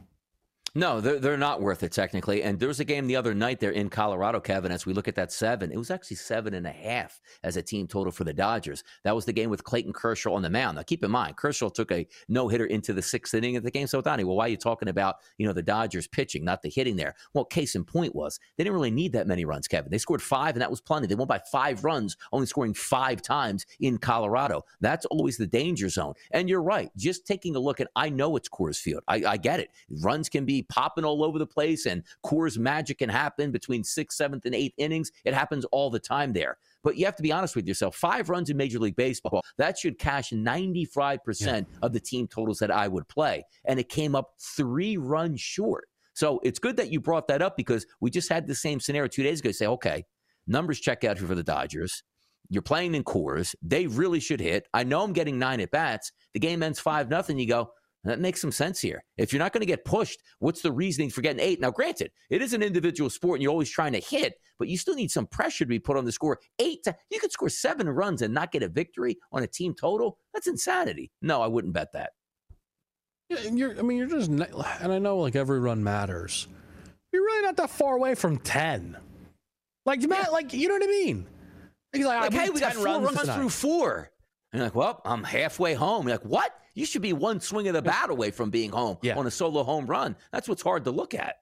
No, they're, they're not worth it technically. And there was a game the other night there in Colorado, Kevin, as we look at that seven. It was actually seven and a half as a team total for the Dodgers. That was the game with Clayton Kershaw on the mound. Now, keep in mind, Kershaw took a no-hitter into the sixth inning of the game. So, Donnie, well, why are you talking about, you know, the Dodgers pitching, not the hitting there? Well, case in point was they didn't really need that many runs, Kevin. They scored five, and that was plenty. They won by five runs, only scoring five times in Colorado. That's always the danger zone. And you're right. Just taking a look at, I know it's Coors Field. I, I get it. Runs can be popping all over the place, and Coors magic can happen between sixth, seventh, and eighth innings. It happens all the time there. But you have to be honest with yourself. Five runs in Major League Baseball, that should cash ninety-five percent yeah. of the team totals that I would play. And it came up three runs short. So it's good that you brought that up because we just had the same scenario two days ago. Say, okay, numbers check out here for the Dodgers. You're playing in Coors. They really should hit. I know I'm getting nine at bats. The game ends five nothing. You go, that makes some sense here. If you're not going to get pushed, what's the reasoning for getting eight? Now, granted, it is an individual sport and you're always trying to hit, but you still need some pressure to be put on the score. Eight, to, you could score seven runs and not get a victory on a team total. That's insanity. No, I wouldn't bet that. Yeah, and you're, I mean, you're just, and I know like every run matters. You're really not that far away from ten. Like, yeah. like you know what I mean? Like, like hey, we got four runs, runs through four. And you're like, well, I'm halfway home. You're like, what? You should be one swing of the bat away from being home yeah. on a solo home run. That's what's hard to look at.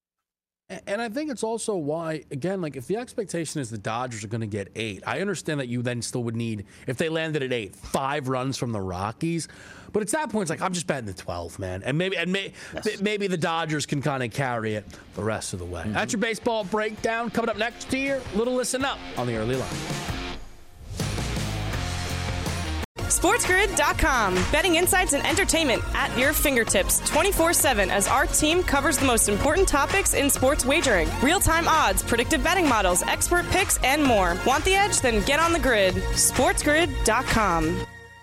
And I think it's also why, again, like if the expectation is the Dodgers are going to get eight, I understand that you then still would need, if they landed at eight, five runs from the Rockies. But at that point, it's like, I'm just betting the twelve, man. And maybe and may, yes. maybe the Dodgers can kind of carry it the rest of the way. Mm-hmm. That's your baseball breakdown. Coming up next year, little listen up on the early line. SportsGrid dot com. Betting insights and entertainment at your fingertips twenty-four seven as our team covers the most important topics in sports wagering. Real-time odds, predictive betting models, expert picks, and more. Want the edge? Then get on the grid. SportsGrid dot com.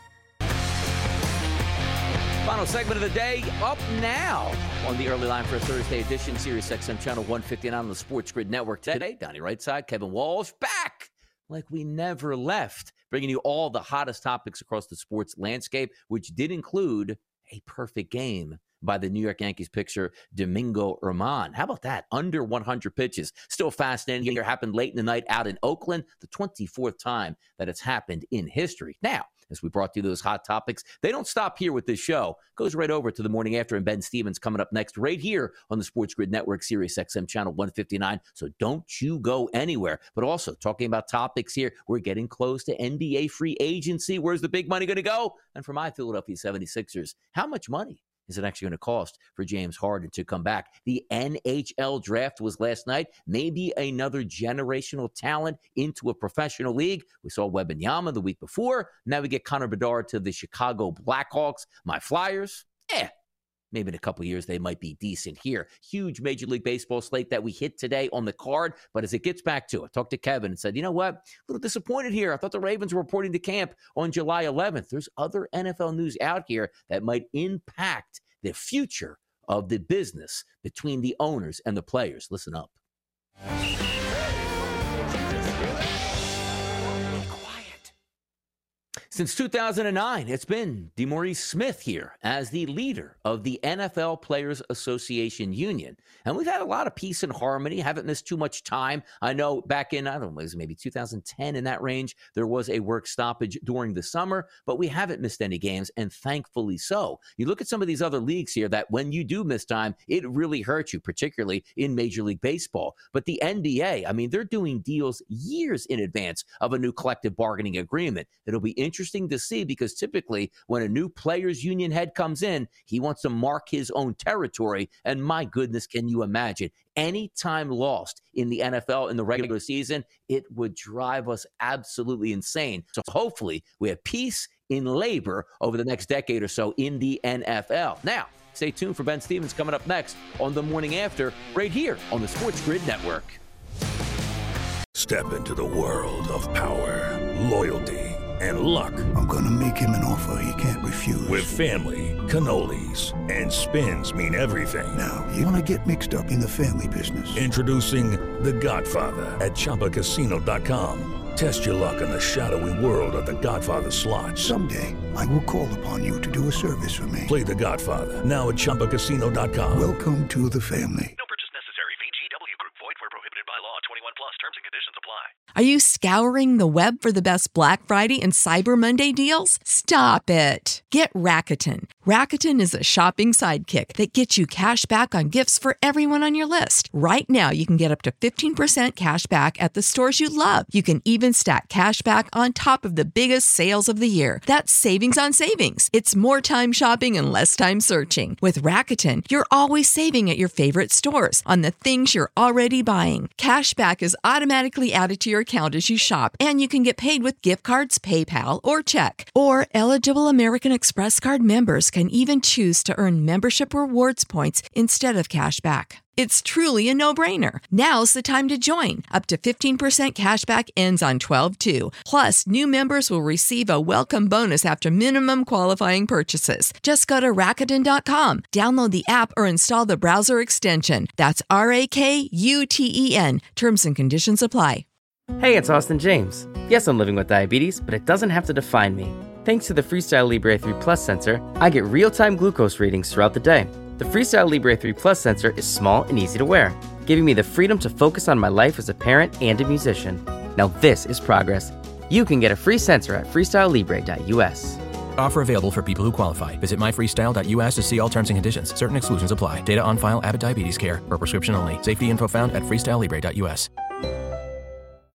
Final segment of the day up now on the early line for a Thursday edition, Sirius X M channel one fifty-nine on the Sports Grid Network. Today, Donnie Rightside, Kevin Walsh back like we never left, bringing you all the hottest topics across the sports landscape, which did include a perfect game by the New York Yankees pitcher Domingo Germán. How about that? Under one hundred pitches. Still fascinating. It happened late in the night out in Oakland, the twenty-fourth time that it's happened in history. Now, as we brought you those hot topics, they don't stop here with this show. Goes right over to the Morning After, and Ben Stevens coming up next right here on the Sports Grid Network, Sirius X M channel one fifty-nine. So don't you go anywhere. But also talking about topics here, we're getting close to N B A free agency. Where's the big money going to go? And for my Philadelphia seventy-sixers, how much money is it actually going to cost for James Harden to come back? The N H L draft was last night. Maybe another generational talent into a professional league. We saw Wembanyama the week before. Now we get Connor Bedard to the Chicago Blackhawks. My Flyers, eh. Maybe in a couple years they might be decent here. Huge Major League Baseball slate that we hit today on the card. But as it gets back to it, talked to Kevin and said, you know what? A little disappointed here. I thought the Ravens were reporting to camp on July eleventh. There's other N F L news out here that might impact the future of the business between the owners and the players. Listen up. Since two thousand nine, it's been DeMaurice Smith here as the leader of the N F L Players Association Union. And we've had a lot of peace and harmony, haven't missed too much time. I know back in, I don't know, it was maybe two thousand ten in that range, there was a work stoppage during the summer, but we haven't missed any games, and thankfully so. You look at some of these other leagues here that when you do miss time, it really hurts you, particularly in Major League Baseball. But the N B A, I mean, they're doing deals years in advance of a new collective bargaining agreement. It'll be interesting Interesting to see, because typically when a new players union head comes in, he wants to mark his own territory. And my goodness, can you imagine any time lost in the N F L in the regular season? It would drive us absolutely insane. So hopefully we have peace in labor over the next decade or so in the N F L. Now, stay tuned for Ben Stevens coming up next on The Morning After, right here on the Sports Grid Network. Step into the world of power, loyalty, and luck. I'm going to make him an offer he can't refuse. With family, cannolis, and spins mean everything. Now, you want to get mixed up in the family business. Introducing The Godfather at Chumba Casino dot com. Test your luck in the shadowy world of The Godfather slot. Someday, I will call upon you to do a service for me. Play The Godfather now at Chumba Casino dot com. Welcome to the family. No purchase necessary. V G W Group. Void where prohibited by law. twenty-one plus. Terms and conditions apply. Are you scouring the web for the best Black Friday and Cyber Monday deals? Stop it. Get Rakuten. Rakuten is a shopping sidekick that gets you cash back on gifts for everyone on your list. Right now, you can get up to fifteen percent cash back at the stores you love. You can even stack cash back on top of the biggest sales of the year. That's savings on savings. It's more time shopping and less time searching. With Rakuten, you're always saving at your favorite stores on the things you're already buying. Cash back is automatically added to your account as you shop, and you can get paid with gift cards, PayPal, or check. Or eligible American Express card members can even choose to earn membership rewards points instead of cash back. It's truly a no-brainer. Now's the time to join. Up to fifteen percent cash back ends on twelve two. Plus, new members will receive a welcome bonus after minimum qualifying purchases. Just go to Rakuten dot com, download the app, or install the browser extension. That's R A K U T E N. Terms and conditions apply. Hey, it's Austin James. Yes, I'm living with diabetes, but it doesn't have to define me. Thanks to the Freestyle Libre three Plus sensor, I get real-time glucose readings throughout the day. The Freestyle Libre three Plus sensor is small and easy to wear, giving me the freedom to focus on my life as a parent and a musician. Now this is progress. You can get a free sensor at freestyle libre dot U S. Offer available for people who qualify. Visit my freestyle dot U S to see all terms and conditions. Certain exclusions apply. Data on file, Abbott Diabetes Care. Per prescription only. Safety info found at freestyle libre dot U S.